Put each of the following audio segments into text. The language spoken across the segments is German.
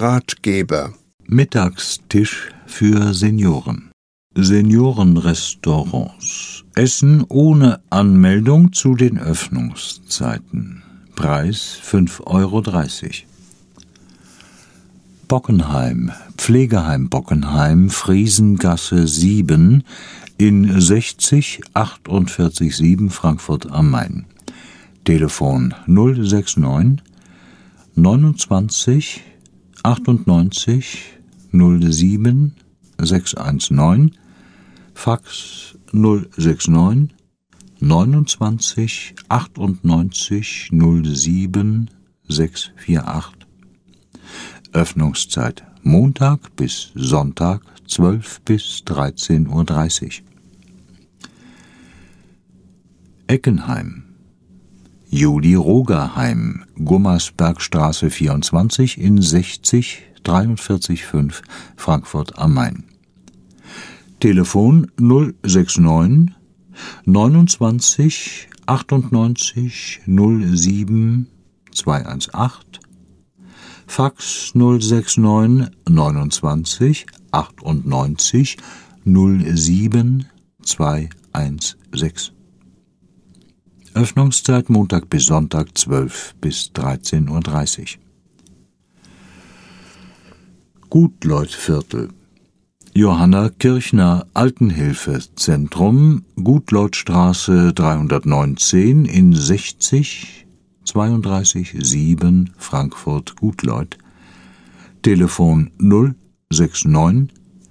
Ratgeber. Mittagstisch für Senioren. Seniorenrestaurants. Essen ohne Anmeldung zu den Öffnungszeiten. Preis 5,30 €. Bockenheim, Pflegeheim Bockenheim, Friesengasse 7 in 60 48 7 Frankfurt am Main. Telefon 069 29 98 07 619, Fax 069 29 98 07 648. Öffnungszeit Montag bis Sonntag 12 bis 13:30 Uhr. Eckenheim, Juli Rogerheim, Gummersbergstraße 24 in 60 43 5 Frankfurt am Main. Telefon 069 29 98 07 218, Fax 069 29 98 07 216. Öffnungszeit Montag bis Sonntag 12 bis 13:30 Uhr. Gutleutviertel, Johanna Kirchner Altenhilfezentrum, Gutleutstraße 319 in 60 32 7 Frankfurt Gutleuth. Telefon 069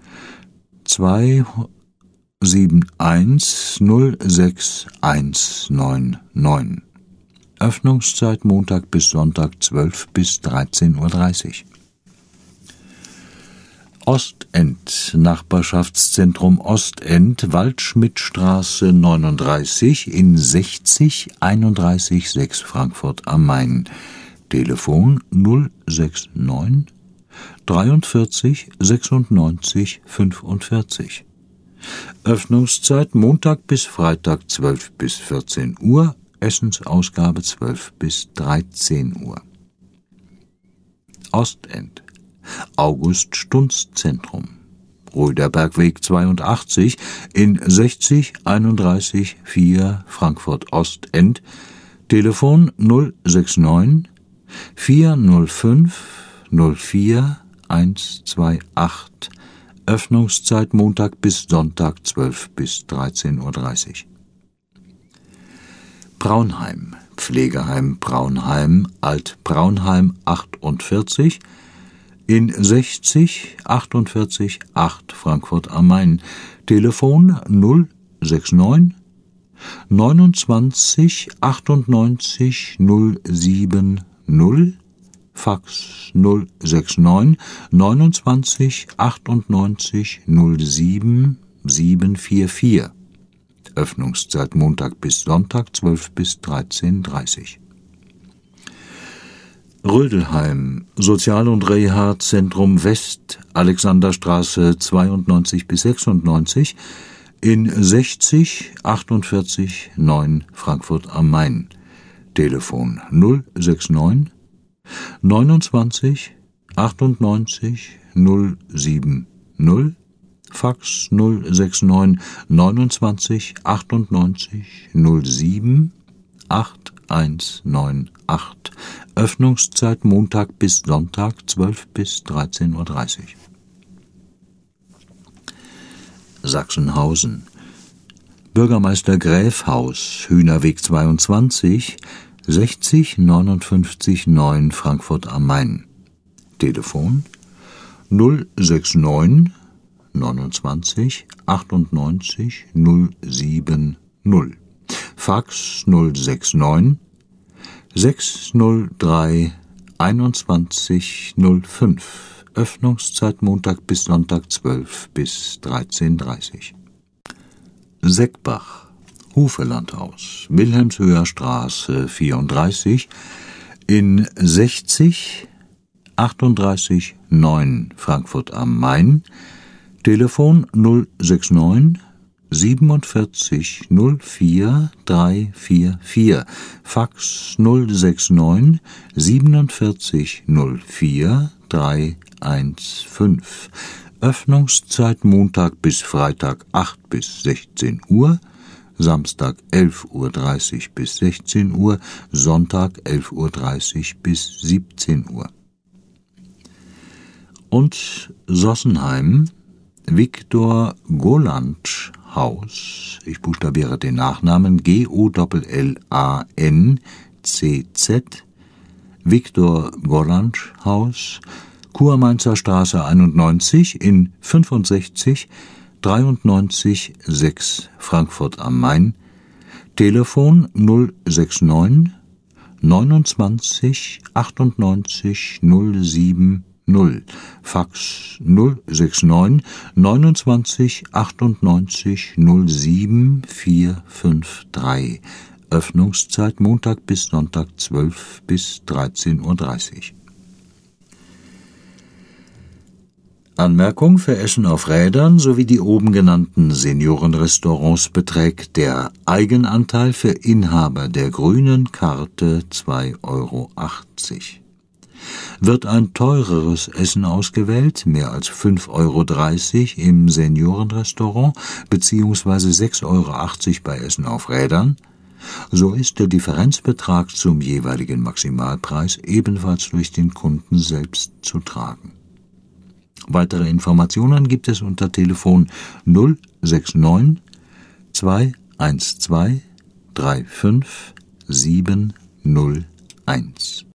271 06 199. Öffnungszeit Montag bis Sonntag 12 bis 13:30 Uhr. Ostend, Nachbarschaftszentrum Ostend, Waldschmidtstraße 39 in 60 31 6 Frankfurt am Main. Telefon 069 43 96 45. Öffnungszeit Montag bis Freitag 12 bis 14 Uhr, Essensausgabe 12 bis 13 Uhr. Ostend, August-Stunz-Zentrum, Röderbergweg 82 in 60 31 4 Frankfurt Ostend. Telefon 069 405 04 128. Öffnungszeit Montag bis Sonntag 12 bis 13:30 Uhr. Braunheim, Pflegeheim Braunheim, Alt-Braunheim 48 in 60 48 8 Frankfurt am Main. Telefon 069 29 98 070, Fax 069 29 98 07 744. Öffnungszeit Montag bis Sonntag 12 bis 13:30 Uhr. Rödelheim, Sozial- und Reha-Zentrum West, Alexanderstraße 92 bis 96 in 60 48 9 Frankfurt am Main. Telefon 069 29 98 070, Fax 069 29 98 07 8198. Öffnungszeit Montag bis Sonntag 12 bis 13:30 Uhr. Sachsenhausen, Bürgermeister Gräfhaus, Hühnerweg 22 60 59 9 Frankfurt am Main. Telefon 069 29 98 070, Fax 069 603 21 05. Öffnungszeit Montag bis Sonntag 12 bis 13:30 Uhr. Seckbach, Hufelandhaus, Wilhelmshöher Straße 34 in 60 38 9 Frankfurt am Main. Telefon 069 47 04 344, Fax 069 47 04 5315. Öffnungszeit Montag bis Freitag 8 bis 16 Uhr, Samstag 11:30 Uhr bis 16 Uhr, Sonntag 11:30 Uhr bis 17 Uhr. Und Sossenheim, Viktor Gollancz Haus, ich buchstabiere den Nachnamen Gollanczz, Viktor Gollancz Haus, Kurmainzer Straße 91 in 65 93 6 Frankfurt am Main, Telefon 069 29 98 070, Fax 069 29 98 07453. Öffnungszeit Montag bis Sonntag 12 bis 13:30 Uhr. Anmerkung: Für Essen auf Rädern sowie die oben genannten Seniorenrestaurants beträgt der Eigenanteil für Inhaber der grünen Karte 2,80 €. Wird ein teureres Essen ausgewählt, mehr als 5,30 € im Seniorenrestaurant bzw. 6,80 € bei Essen auf Rädern, so ist der Differenzbetrag zum jeweiligen Maximalpreis ebenfalls durch den Kunden selbst zu tragen. Weitere Informationen gibt es unter Telefon 069 212 35 701.